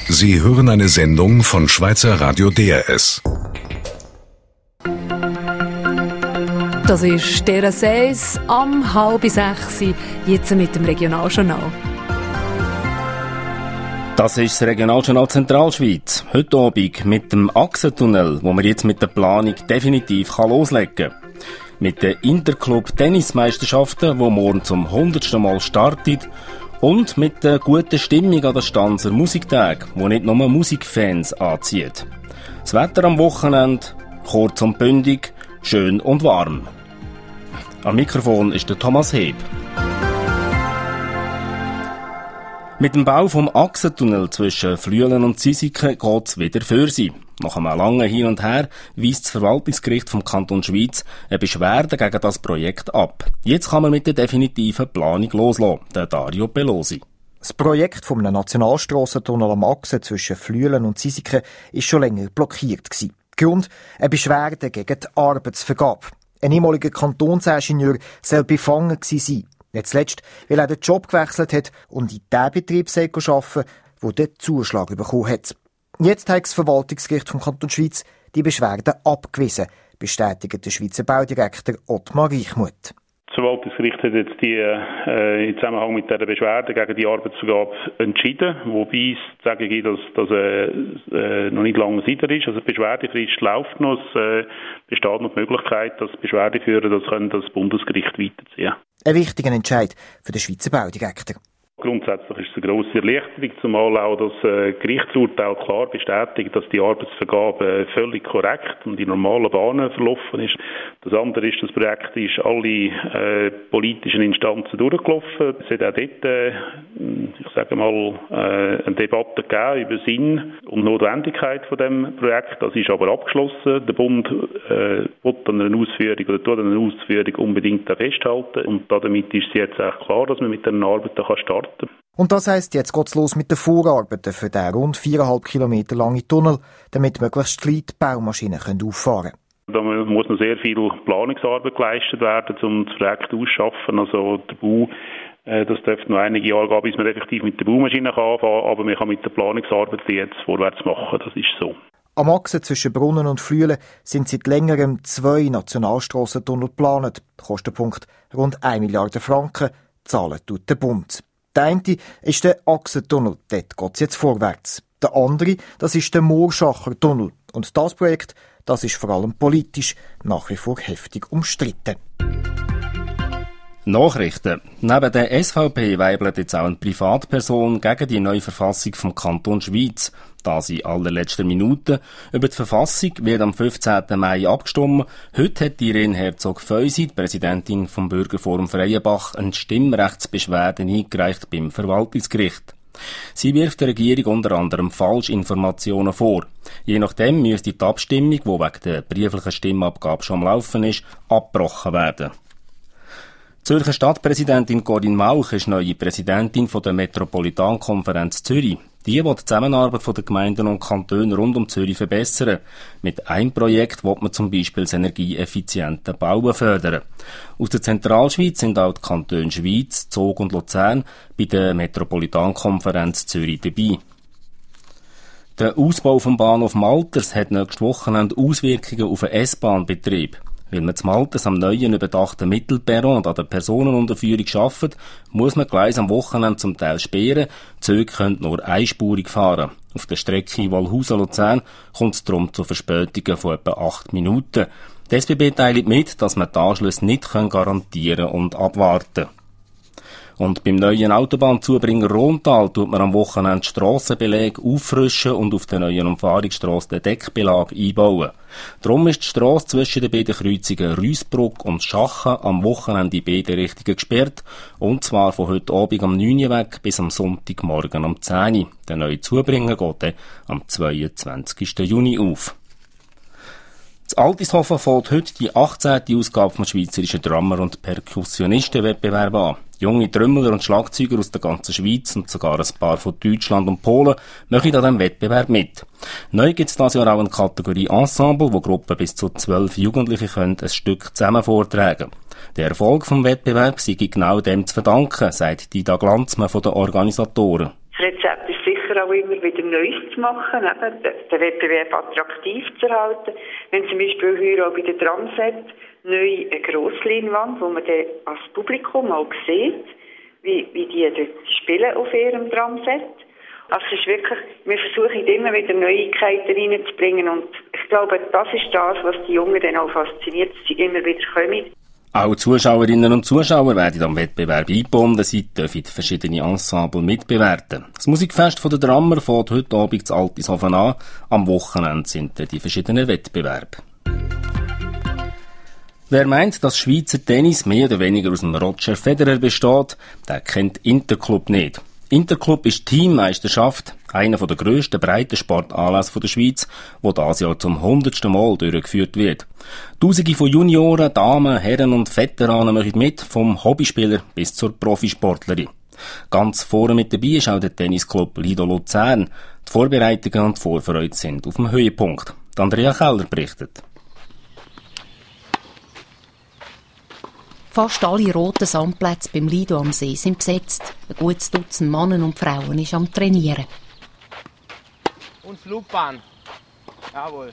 Sie hören eine Sendung von Schweizer Radio DRS. Das ist der 6 am 5:30, jetzt mit dem Regionaljournal. Das ist das Regionaljournal Zentralschweiz. Heute Abend mit dem Achsentunnel, wo man jetzt mit der Planung definitiv loslegen kann. Mit den Interclub-Tennismeisterschaften, die morgen zum 100. Mal startet. Und mit der guten Stimmung an den Stanzer Musiktag, wo nicht nur Musikfans anzieht. Das Wetter am Wochenende, kurz und bündig, schön und warm. Am Mikrofon ist der Thomas Heb. Mit dem Bau vom Achsentunnel zwischen Flüelen und Zisiken geht es wieder für sie. Nach einem langen Hin und Her weist das Verwaltungsgericht vom Kanton Schwyz eine Beschwerde gegen das Projekt ab. Jetzt kann man mit der definitiven Planung loslassen, der Dario Pelosi. Das Projekt vom Nationalstrassentunnel am Achsen zwischen Flüelen und Zisiken war schon länger blockiert gewesen. Grund: eine Beschwerde gegen die Arbeitsvergabe. Ein ehemaliger Kantonsingenieur soll befangen gewesen sein. Nicht zuletzt, weil er den Job gewechselt hat und in den Betrieb arbeiten soll, der den Zuschlag bekommen hat. Jetzt hat das Verwaltungsgericht vom Kanton Schwyz die Beschwerde abgewiesen, bestätigt der Schweizer Baudirektor Ottmar Reichmuth. Das Verwaltungsgericht hat jetzt im Zusammenhang mit dieser Beschwerde gegen die Arbeitsvergabe entschieden, wobei es zu sagen gibt, dass noch nicht lange Zeit ist. Also die Beschwerdefrist läuft noch. Es besteht noch die Möglichkeit, dass Beschwerdeführer das Bundesgericht weiterziehen. Ein wichtiger Entscheid für den Schweizer Baudirektor. Grundsätzlich ist es eine grosse Erleichterung, zumal auch das Gerichtsurteil klar bestätigt, dass die Arbeitsvergabe völlig korrekt und in normalen Bahnen verlaufen ist. Das andere ist, das Projekt ist alle politischen Instanzen durchgelaufen. Es hat auch dort, eine Debatte gegeben über Sinn und Notwendigkeit von dem Projekt. Das ist aber abgeschlossen. Der Bund tut an einer Ausführung unbedingt festhalten und damit ist es jetzt auch klar, dass man mit den Arbeiten starten kann. Und das heisst, jetzt geht's los mit den Vorarbeiten für den rund 4,5 Kilometer langen Tunnel, damit möglichst viele Baumaschinen auffahren können. Da muss noch sehr viel Planungsarbeit geleistet werden, um das Projekt auszuschaffen. Also der Bau, das dürfte noch einige Jahre gehen, bis man effektiv mit der Baumaschine anfangen kann, aber man kann mit der Planungsarbeit jetzt vorwärts machen, das ist so. Am Achsen zwischen Brunnen und Flüelen sind seit längerem 2 Nationalstrassentunnel geplant. Kostenpunkt rund 1 Milliarde Franken, zahlen tut der Bund. Der eine ist der Achsentunnel, dort geht es jetzt vorwärts. Der andere, das ist der Moorschacher Tunnel. Und das Projekt, das ist vor allem politisch nach wie vor heftig umstritten. Nachrichten. Neben der SVP weibelt jetzt auch eine Privatperson gegen die neue Verfassung vom Kanton Schwyz. Das in allerletzter Minute. Über die Verfassung wird am 15. Mai abgestimmt. Heute hat Irene Herzog-Feusi, die Präsidentin vom Bürgerforum Freienbach, eine Stimmrechtsbeschwerde eingereicht beim Verwaltungsgericht. Sie wirft der Regierung unter anderem Falschinformationen vor. Je nachdem müsste die Abstimmung, die wegen der brieflichen Stimmabgabe schon am Laufen ist, abgebrochen werden. Die Zürcher Stadtpräsidentin Corinne Mauch ist neue Präsidentin der Metropolitankonferenz Zürich. Die will die Zusammenarbeit der Gemeinden und Kantone rund um Zürich verbessern. Mit einem Projekt will man zum Beispiel das energieeffiziente Bauen fördern. Aus der Zentralschweiz sind auch die Kantone Schwyz, Zug und Luzern bei der Metropolitankonferenz Zürich dabei. Der Ausbau vom Bahnhof Malters hat nächstes Wochenende Auswirkungen auf den S-Bahn-Betrieb. Weil man zu Malters am neuen überdachten Mittelperron und an der Personenunterführung arbeitet, muss man Gleise am Wochenende zum Teil sperren. Die Züge können nur einspurig fahren. Auf der Strecke Wolhusen-Luzern kommt es darum zu Verspätungen von etwa 8 Minuten. Die SBB teilt mit, dass man die Anschlüsse nicht garantieren und abwarten kann. Und beim neuen Autobahnzubringer Rontal tut man am Wochenende Strassenbeläge auffrischen und auf der neuen Umfahrungsstrasse den Deckbelag einbauen. Darum ist die Strasse zwischen den beiden Kreuzungen Rüsbruck und Schachen am Wochenende in beide Richtungen gesperrt, und zwar von heute Abend am 9 Uhr weg bis am Sonntagmorgen am 10 Uhr. Der neue Zubringer geht dann am 22. Juni auf. In Altishofen fällt heute die 18. Ausgabe vom Schweizerischen Drummer- und Perkussionistenwettbewerb an. Junge Trommeler und Schlagzeuger aus der ganzen Schweiz und sogar ein paar von Deutschland und Polen machen an diesem Wettbewerb mit. Neu gibt es dieses Jahr auch eine Kategorie Ensemble, wo Gruppen bis zu 12 Jugendliche können ein Stück zusammen vortragen. Der Erfolg vom Wettbewerb sei genau dem zu verdanken, sagt Dida Glanzmann von den Organisatoren. Das Rezept ist sicher auch immer wieder Neues zu machen, eben den Wettbewerb attraktiv zu erhalten. Wenn zum Beispiel hier auch bei der Tramset neu eine Grossleinwand, wo man dann als Publikum auch sieht, wie die dort spielen auf ihrem Tramset. Also es ist wirklich, wir versuchen immer wieder Neuigkeiten reinzubringen und ich glaube, das ist das, was die Jungen dann auch fasziniert, dass sie immer wieder kommen. Auch Zuschauerinnen und Zuschauer werden am Wettbewerb eingebunden, sie dürfen verschiedene Ensemble mitbewerten. Das Musikfest von der Drammer fährt heute Abend zu Altishofen an. Am Wochenende sind die verschiedenen Wettbewerbe. Wer meint, dass Schweizer Tennis mehr oder weniger aus dem Roger Federer besteht, der kennt Interclub nicht. Interclub ist Teammeisterschaft, einer der grössten Breitensportanlässe der Schweiz, wo dieses Jahr zum 100. Mal durchgeführt wird. Tausende von Junioren, Damen, Herren und Veteranen machen mit, vom Hobbyspieler bis zur Profisportlerin. Ganz vorne mit dabei ist auch der Tennisclub Lido Luzern. Die Vorbereitungen und die Vorfreude sind auf dem Höhepunkt. Andrea Keller berichtet. Fast alle roten Sandplätze beim Lido am See sind besetzt. Ein gutes Dutzend Männer und Frauen ist am Trainieren. Und Flugbahn. Jawohl.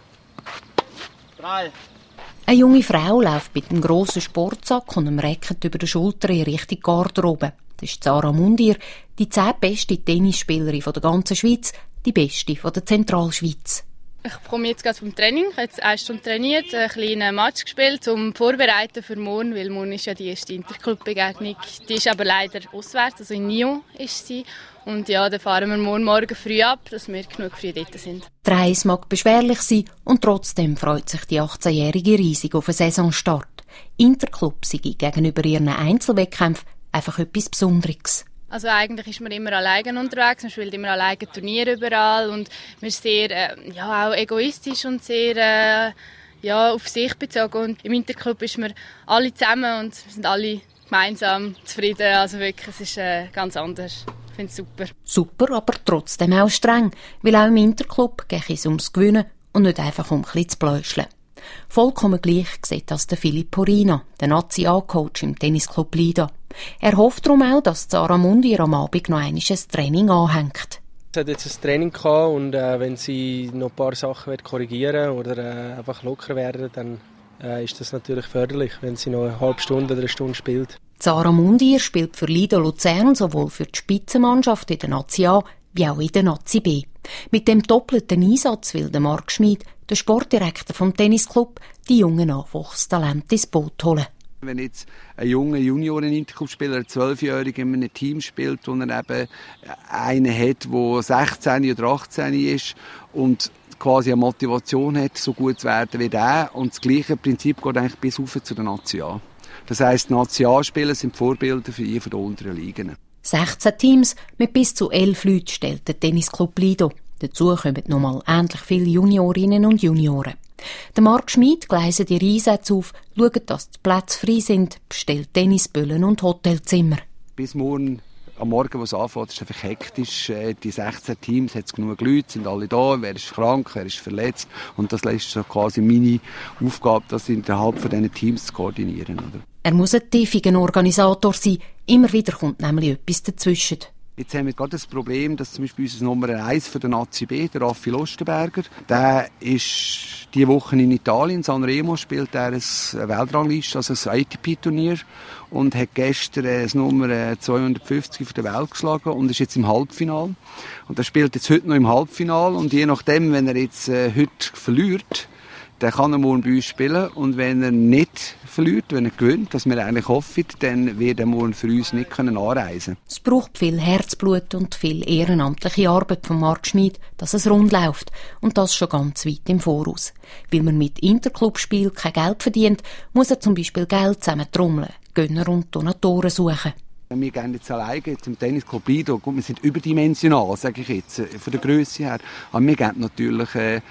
3. Eine junge Frau läuft mit einem grossen Sportsack und einem Racket über der Schulter in Richtung Garderobe. Das ist Sarah Mundier, die 10. beste Tennisspielerin der ganzen Schweiz, die beste von der Zentralschweiz. Ich komme jetzt gerade vom Training. Ich habe jetzt 1 Stunde trainiert, einen kleinen Match gespielt, um Vorbereiten für morgen, weil morgen ist ja die erste Interclub-Begegnung. Die ist aber leider auswärts, also in Nyon ist sie. Und ja, dann fahren wir morgen früh ab, dass wir genug früh dort sind. Die Reise mag beschwerlich sein und trotzdem freut sich die 18-Jährige riesig auf einen Saisonstart. Interclub sei gegenüber ihren Einzelwettkämpfen einfach etwas Besonderes. Also eigentlich ist man immer alleine unterwegs, man spielt immer alleine Turniere überall und man ist sehr auch egoistisch und sehr auf sich bezogen. Und im Interclub ist man alle zusammen und wir sind alle gemeinsam zufrieden. Also wirklich, es ist ganz anders. Ich finde es super. Super, aber trotzdem auch streng, weil auch im Interclub geht es ums Gewinnen und nicht einfach um ein bisschen zu pläuscheln. Vollkommen gleich sieht das der Philipp Porina, der Nazi-A-Coach im Tennisclub Lido. Er hofft darum auch, dass Sarah Mundier am Abend noch einmal ein Training anhängt. Sie hat jetzt ein Training gehabt und wenn sie noch ein paar Sachen korrigieren oder einfach locker werden, dann ist das natürlich förderlich, wenn sie noch eine halbe Stunde oder eine Stunde spielt. Sarah Mundier spielt für Lido Luzern sowohl für die Spitzenmannschaft in der Nazi A wie auch in der Nazi B. Mit dem doppelten Einsatz will der Marc Schmid, der Sportdirektor vom Tennisclub, die jungen Nachwuchstalente ins Boot holen. Wenn jetzt ein junger Junioren-Interclub-Spieler, ein 12-Jähriger in einem Team spielt und er eben einen hat, der 16 oder 18 ist und quasi eine Motivation hat, so gut zu werden wie der, und das gleiche Prinzip geht eigentlich bis rauf zu der Nazi A. Das heisst, die Nazi A-Spieler sind Vorbilder für die von den unteren Ligen. 16 Teams mit bis zu 11 Leuten stellt der Tennisclub Lido. Dazu kommen nochmal ähnlich viele Juniorinnen und Junioren. Der Marc Schmid gleist ihre Einsätze auf, schaut, dass die Plätze frei sind, bestellt Tennisböllen und Hotelzimmer. Bis morgen, am Morgen, wo es anfängt, ist es einfach hektisch. Die 16 Teams, hat es genug Leute, sind alle da, wer ist krank, wer ist verletzt. Und das ist so quasi meine Aufgabe, das innerhalb von diesen Teams zu koordinieren. Oder? Er muss ein tiefiger Organisator sein. Immer wieder kommt nämlich etwas dazwischen. Jetzt haben wir gerade das Problem, dass zum Beispiel unser Nummer 1 von der Nazi B, der Raffi Lustenberger, der ist diese Woche in Italien, in Sanremo, spielt er ein Weltrangliste, also ein ATP-Turnier, und hat gestern das Nummer 250 von der Welt geschlagen und ist jetzt im Halbfinale. Und er spielt jetzt heute noch im Halbfinale, und je nachdem, wenn er jetzt heute verliert, dann kann er morgen bei uns spielen, und wenn er nicht verliert, wenn er gewinnt, was wir eigentlich hoffen, dann wird er morgen für uns nicht anreisen können. Es braucht viel Herzblut und viel ehrenamtliche Arbeit von Marc Schmid, dass es rund läuft, und das schon ganz weit im Voraus. Weil man mit Interclub-Spiel kein Geld verdient, muss er zum Beispiel Geld zusammentrommeln, Gönner und Donatoren suchen. Wir gehen jetzt alleine zum Tennisclub Lido. Gut, wir sind überdimensional, sage ich jetzt, von der Grösse her. Aber wir geben natürlich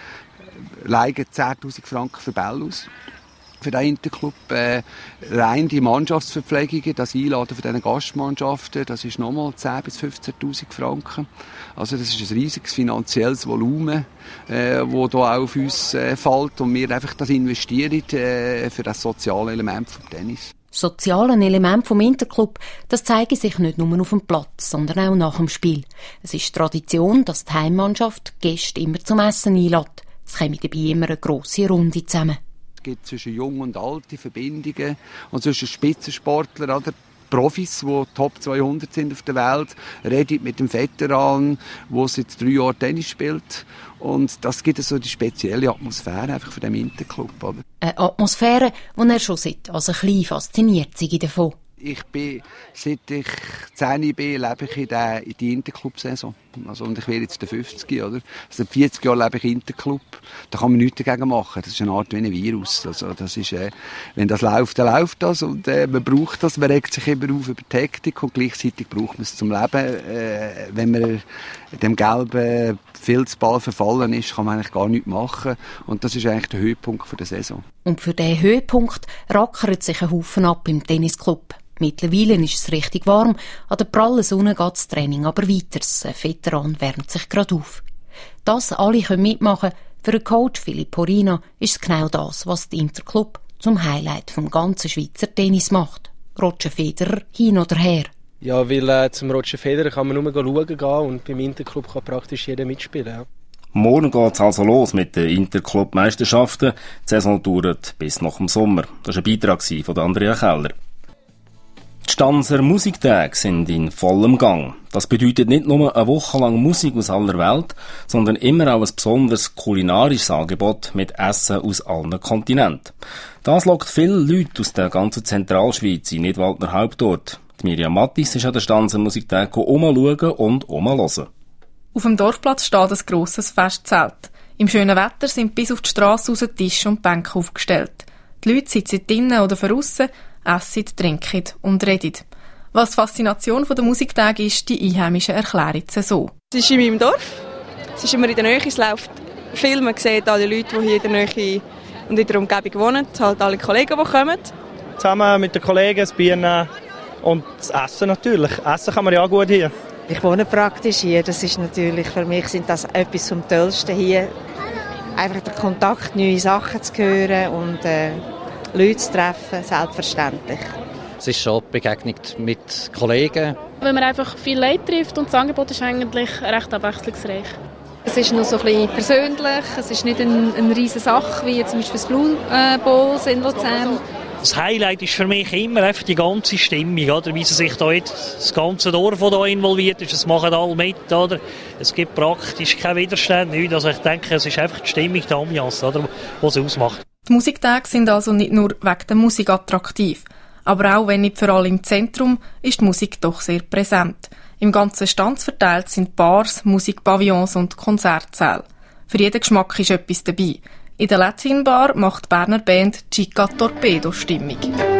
leihen 10'000 Franken für Bälle aus. Für den Interclub rein die Mannschaftsverpflegungen, das Einladen von diesen Gastmannschaften, das ist nochmal 10'000 bis 15'000 Franken. Also das ist ein riesiges finanzielles Volumen, das hier auf uns fällt, und wir einfach das investieren für das soziale Element vom Tennis. soziale Element vom Interclub, das zeige sich nicht nur auf dem Platz, sondern auch nach dem Spiel. Es ist Tradition, dass die Heimmannschaft Gäste immer zum Essen einlädt. Es kommt dabei immer eine grosse Runde zusammen. Es gibt zwischen Jung und Alte Verbindungen und zwischen Spitzensportlern oder Profis, die Top 200 sind auf der Welt, redet mit dem Veteran, der seit 3 Jahren Tennis spielt. Und das gibt so die spezielle Atmosphäre einfach von dem Interclub. Oder? Eine Atmosphäre, die er schon seit als ein klein fasziniert sei davon. Seit ich 10 bin, lebe ich in die Interclub-Saison. Also, und ich werde jetzt der 50, oder? Also, seit 40 Jahren lebe ich Interclub. Da kann man nichts dagegen machen. Das ist eine Art wie ein Virus. Also, das ist, wenn das läuft, dann läuft das. Und, man braucht das. Man regt sich immer auf über die Hektik und gleichzeitig braucht man es zum Leben. Wenn man dem gelben Filzball verfallen ist, kann man eigentlich gar nichts machen. Und das ist eigentlich der Höhepunkt der Saison. Und für diesen Höhepunkt rackert sich ein Haufen ab im Tennisclub. Mittlerweile ist es richtig warm, an der prallen Sonne geht das Training aber weiter. Ein Veteran wärmt sich gerade auf. Dass alle mitmachen können, für den Coach Philipp Porina ist es genau das, was der Interclub zum Highlight vom ganzen Schweizer Tennis macht. Roger Federer hin oder her. Ja, weil zum Roger Federer kann man nur schauen gehen und beim Interclub kann praktisch jeder mitspielen. Ja. Morgen geht's also los mit den Interclub-Meisterschaften. Die Saison dauert bis nach dem Sommer. Das war ein Beitrag von Andrea Keller. Die Stanzer Musiktage sind in vollem Gang. Das bedeutet nicht nur eine Woche lang Musik aus aller Welt, sondern immer auch ein besonderes kulinarisches Angebot mit Essen aus allen Kontinenten. Das lockt viele Leute aus der ganzen Zentralschweiz in Nidwaldner Hauptort. Die Miriam Mattis ist an der Stanzer Musiktage umschauen und umhören. Auf dem Dorfplatz steht ein grosses Festzelt. Im schönen Wetter sind bis auf die Strasse raus Tische und Bänke aufgestellt. Die Leute sitzen drinnen oder draussen, essen, trinken und reden. Was die Faszination der Musiktage ist, die Einheimischen erklären es so. Es ist in meinem Dorf. Es ist immer in der Nähe. Es läuft viel. Man sieht alle Leute, die hier in der Nähe und in der Umgebung wohnen. Halt alle Kollegen, die kommen. Zusammen mit den Kollegen das Bier nehmen und das Essen natürlich. Essen kann man ja auch gut hier. Ich wohne praktisch hier. Das ist natürlich, für mich sind das etwas vom Tollsten hier. Einfach der Kontakt, neue Sachen zu hören und Leute zu treffen, selbstverständlich. Es ist schon Begegnung mit Kollegen. Wenn man einfach viele Leute trifft und das Angebot ist eigentlich recht abwechslungsreich. Es ist noch so ein bisschen persönlich, es ist nicht eine riesige Sache, wie zum Beispiel das Blue Bowl in Luzern. Das Highlight ist für mich immer einfach die ganze Stimmung, oder? Wie sich da jetzt das ganze Dorf, das hier involviert ist, das machen alle mit, oder? Es gibt praktisch keinen Widerstand, nichts. Also ich denke, es ist einfach die Stimmung, die Ambiance, oder? Was es ausmacht. Die Musiktage sind also nicht nur wegen der Musik attraktiv, aber auch wenn nicht für alle im Zentrum, ist die Musik doch sehr präsent. Im ganzen Stand verteilt sind Bars, Musikpavillons und Konzertsäle. Für jeden Geschmack ist etwas dabei. In der Latin Bar macht die Berner Band Chica Torpedo Stimmung.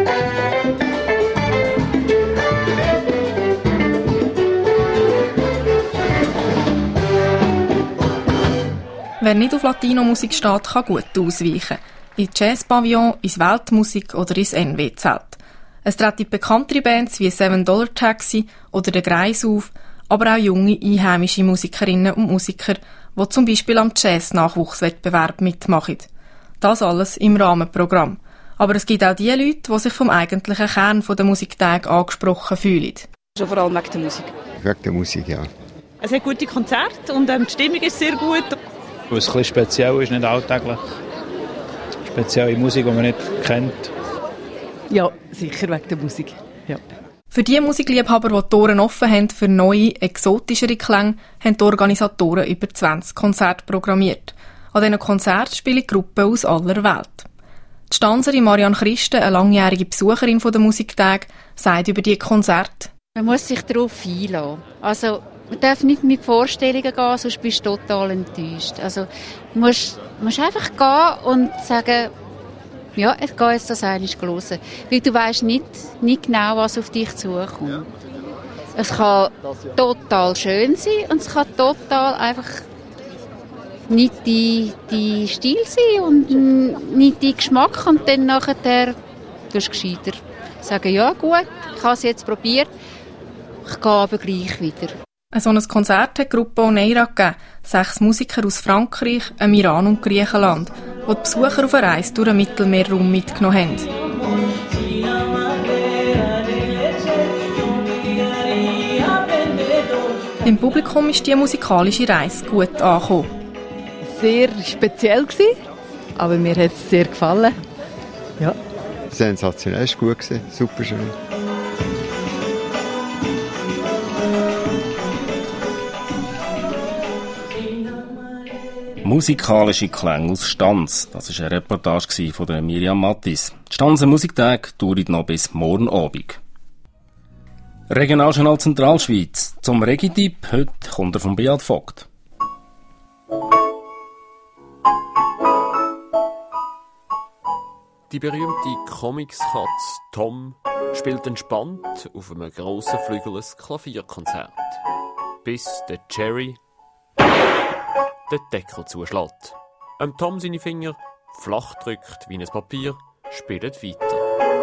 Wer nicht auf Latino-Musik steht, kann gut ausweichen. In Jazz-Pavillon, ins Weltmusik oder ins NW-Zelt. Es treten bekanntere Bands wie $7 Taxi oder der Greis auf, aber auch junge einheimische Musikerinnen und Musiker, die zum Beispiel am Jazz-Nachwuchswettbewerb mitmachen. Das alles im Rahmenprogramm. Aber es gibt auch die Leute, die sich vom eigentlichen Kern der Musiktage angesprochen fühlen. Schon vor allem wegen der Musik. Wegen der Musik, ja. Es hat gute Konzerte und die Stimmung ist sehr gut. Weil es ein bisschen speziell ist, nicht alltäglich. Spezielle Musik, die man nicht kennt. Ja, sicher wegen der Musik. Ja. Für die Musikliebhaber, die die Ohren offen haben für neue, exotischere Klänge, haben die Organisatoren über 20 Konzerte programmiert. An diesen Konzerten spielen Gruppen aus aller Welt. Die Stanzerin Marianne Christen, eine langjährige Besucherin der Musiktage, sagt über die Konzerte: Man muss sich darauf einlassen. Also, man darf nicht mit Vorstellungen gehen, sonst bist du total enttäuscht. Also, du musst einfach gehen und sagen, ja, ich gehe jetzt das einmal hören. Weil du weisst nicht genau, was auf dich zukommt. Es kann total schön sein und es kann total einfach nicht die Stil sein und nicht dein Geschmack. Und dann nachher tust du gescheiter sagen, ja gut, ich habe es jetzt probiert, ich gehe aber gleich wieder. So ein Konzert hat die Gruppe Oneira gegeben. 6 Musiker aus Frankreich, dem Iran und Griechenland, die die Besucher auf eine Reise durch den Mittelmeerraum mitgenommen haben. Beim Publikum ist die musikalische Reise gut angekommen. Sehr speziell gewesen, aber mir hat es sehr gefallen. Ja. Sensationell, es war gut, super schön. Musikalische Klänge aus Stanz. Das war eine Reportage von der Miriam Mattis. Die Stanzer Musiktage dauert noch bis morgen Abend. Regionaljournal Zentralschweiz. Zum Regitipp heute kommt er von Beat Vogt. Die berühmte Comicskatze Tom spielt entspannt auf einem grossen Flügel ein Klavierkonzert. Bis der Jerry den Deckel zuschlägt. Tom seine Finger flach drückt wie ein Papier, spielt weiter.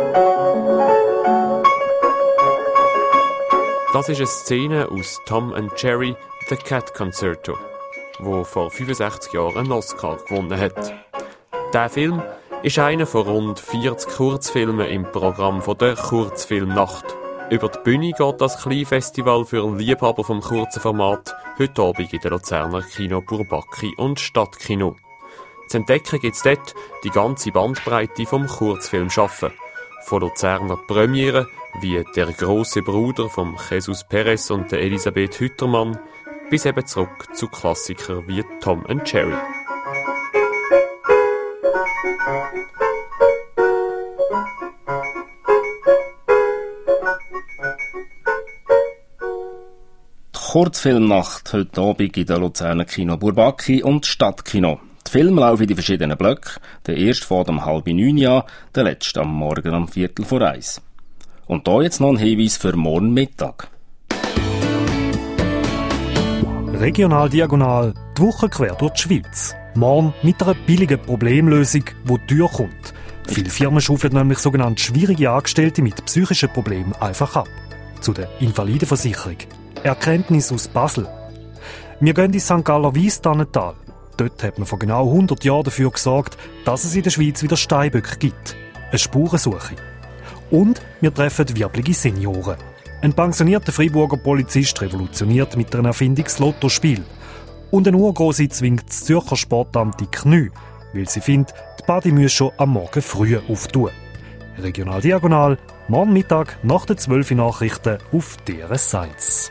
Das ist eine Szene aus Tom and Jerry, The Cat Concerto, wo vor 65 Jahren einen Oscar gewonnen hat. Der Film ist einer von rund 40 Kurzfilmen im Programm der Kurzfilmnacht. Über die Bühne geht das Kleinfestival für Liebhaber vom kurzen Format heute Abend in der Luzerner Kino Bourbaki und Stadtkino. Zu entdecken gibt es dort die ganze Bandbreite vom Kurzfilmschaffen. Von Luzerner Premiere wie «Der große Bruder» von Jesus Perez und Elisabeth Hüttermann bis eben zurück zu Klassikern wie Tom and Jerry. Kurzfilmnacht heute Abend in der Luzerner Kino Bourbaki und Stadtkino. Die Filme laufen in die verschiedenen Blöcke. Der erste fährt um 8:30 an, der letzte am Morgen um 1:15. Und da jetzt noch ein Hinweis für morgen Mittag. Regional Diagonal, die Woche quer durch die Schweiz. Morgen mit einer billigen Problemlösung, die durchkommt. Viele Firmen schaufeln nämlich sogenannte schwierige Angestellte mit psychischen Problemen einfach ab. Zu der Invalidenversicherung. Erkenntnis aus Basel. Wir gehen ins St. Galler Weisstannental. Dort hat man vor genau 100 Jahren dafür gesorgt, dass es in der Schweiz wieder Steinböcke gibt. Eine Spurensuche. Und wir treffen wirblige Senioren. Ein pensionierter Freiburger Polizist revolutioniert mit einer Erfindung das Lottospiel. Und eine Urgrosse zwingt das Zürcher Sportamt in die Knie, weil sie findet, die Badi müsse schon am Morgen früh auftun. Regional Diagonal, morgen Mittag nach den 12 Nachrichten auf DRS1.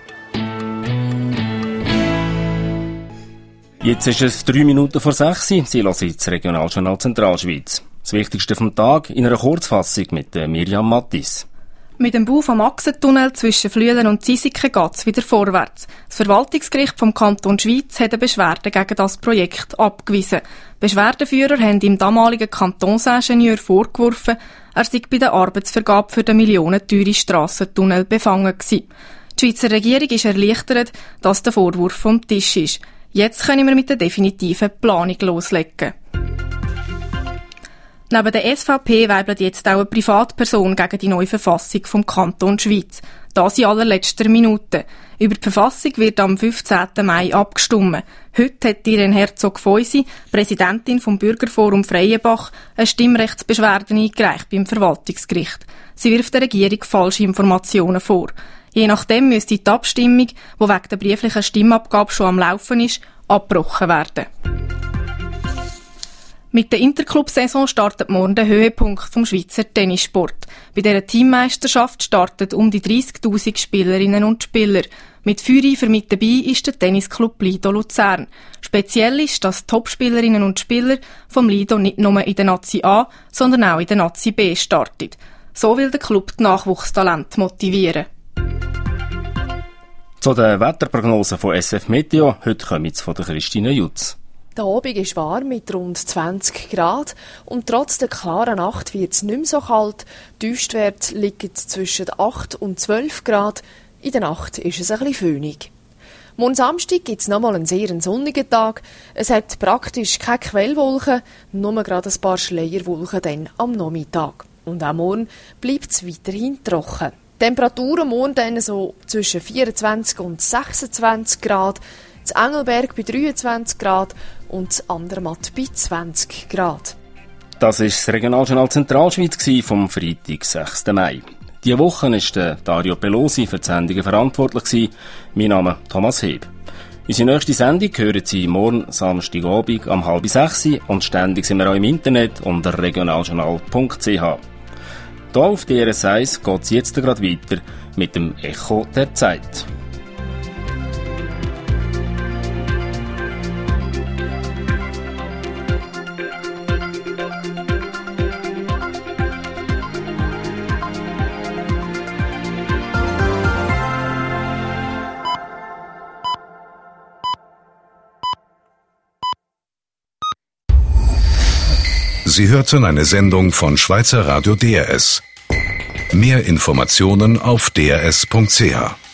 Jetzt ist es 3 Minuten vor 6 Uhr. Sie hören das Regionaljournal Zentralschweiz. Das Wichtigste vom Tag in einer Kurzfassung mit Miriam Mattis. Mit dem Bau vom Achsentunnel zwischen Flüelen und Zisiken geht es wieder vorwärts. Das Verwaltungsgericht vom Kanton Schwyz hat eine Beschwerde gegen das Projekt abgewiesen. Beschwerdeführer haben dem damaligen Kantonsingenieur vorgeworfen, er sei bei der Arbeitsvergabe für den millionenteuren Strassentunnel befangen gewesen. Die Schweizer Regierung ist erleichtert, dass der Vorwurf vom Tisch ist. Jetzt können wir mit der definitiven Planung loslegen. Neben der SVP weibelt jetzt auch eine Privatperson gegen die neue Verfassung vom Kanton Schwyz. Das in allerletzter Minute. Über die Verfassung wird am 15. Mai abgestimmt. Heute hat Irene Herzog-Feusi, Präsidentin vom Bürgerforum Freienbach, eine Stimmrechtsbeschwerde eingereicht beim Verwaltungsgericht. Sie wirft der Regierung falsche Informationen vor. Je nachdem müsste die Abstimmung, die wegen der brieflichen Stimmabgabe schon am Laufen ist, abgebrochen werden. Mit der Interclub-Saison startet morgen der Höhepunkt vom Schweizer Tennissport. Bei dieser Teammeisterschaft starten um die 30.000 Spielerinnen und Spieler. Mit Feuereifer mit dabei ist der Tennisclub Lido Luzern. Speziell ist, dass Topspielerinnen und Spieler vom Lido nicht nur in der Nazi A, sondern auch in der Nazi B starten. So will der Club die Nachwuchstalente motivieren. Zu den Wetterprognosen von SF Meteo, heute kommen jetzt von der Christine Jutz. Der Abend ist warm mit rund 20 Grad und trotz der klaren Nacht wird es nicht mehr so kalt. Die Tiefstwerte liegen zwischen 8 und 12 Grad. In der Nacht ist es ein bisschen föhnig. Morgen Samstag gibt es nochmal einen sehr sonnigen Tag. Es hat praktisch keine Quellwolken, nur gerade ein paar Schleierwolken dann am Nachmittag. Und auch morgen bleibt es weiterhin trocken. Temperaturen morgen dann so zwischen 24 und 26 Grad, das Engelberg bei 23 Grad und das Andermatt bei 20 Grad. Das war das Regionaljournal Zentralschweiz vom Freitag, 6. Mai. Diese Woche war Dario Pelosi für die Sendungen verantwortlich. Mein Name Thomas Heb. Unsere nächste Sendung hören Sie morgen Samstagabend um 5:30 und ständig sind wir auch im Internet unter regionaljournal.ch. Hier auf DRS1 geht es jetzt gerade weiter mit dem Echo der Zeit. Sie hörten eine Sendung von Schweizer Radio DRS. Mehr Informationen auf drs.ch.